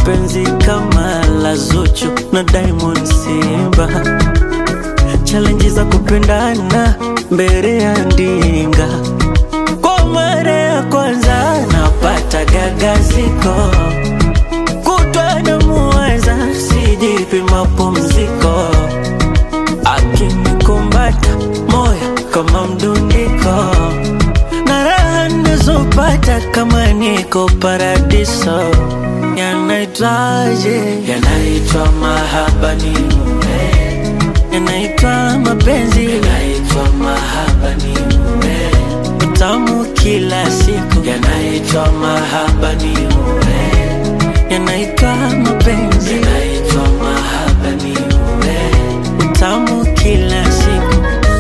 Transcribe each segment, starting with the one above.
penzi kama la Zuchu na Diamond Simba, challenge za kupendana mbele ya ndinga. Kwa mara ya kwanza napata gagaziko, kutwa na muweza sijipi mapumziko, akinikumbata moyo kama mdundiko, na raha nazopata kama niko paradiso. Yanaitwaje? Yanaitwa mahaba ni mume, yanaitwa mapenzi, yanaitwa mahaba ni mume, utamu kila siku, yanaitwa mahaba ni mume, yanaitwa mapenzi, yanaitwa mahaba ni mume, utamu kila siku.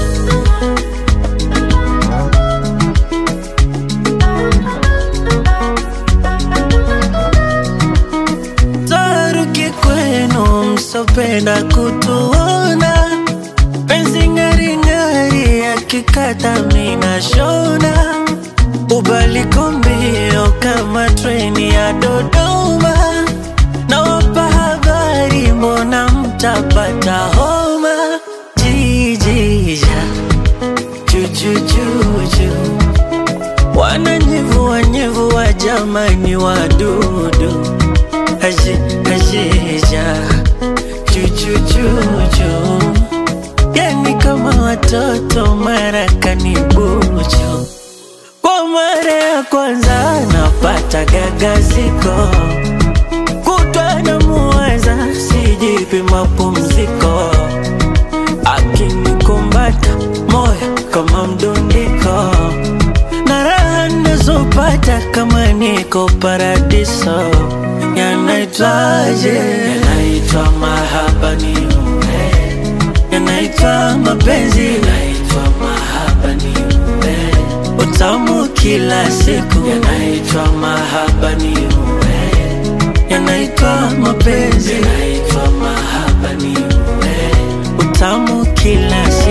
Taruki kwenu msopenda kutuona, penzi ngari ngari yakikata mina shona, ubaliko mbio kama treni ya Dodoma, na wapa habari mbona mtapata homa. Jijija jujujuju, wananyevua jamani wadudu, ajija jujujuju, yani kama watoto marakani buju. Kwa mara ya kwanza napata gagaziko, kutwa na muweza sijipi mapumziko, akinikumbata moyo kama mdundiko, na raha nazopata kama niko paradiso. Yanaitwaje? Yanaitwa mahaba ni mume, yanaitwa mapenzi, yanaitwa mahaba ni mume, utamu kila siku, yanaitwa mahaba ni mume, yanaitwa mapenzi, yanaitwa mahaba ni mume, utamu kila siku.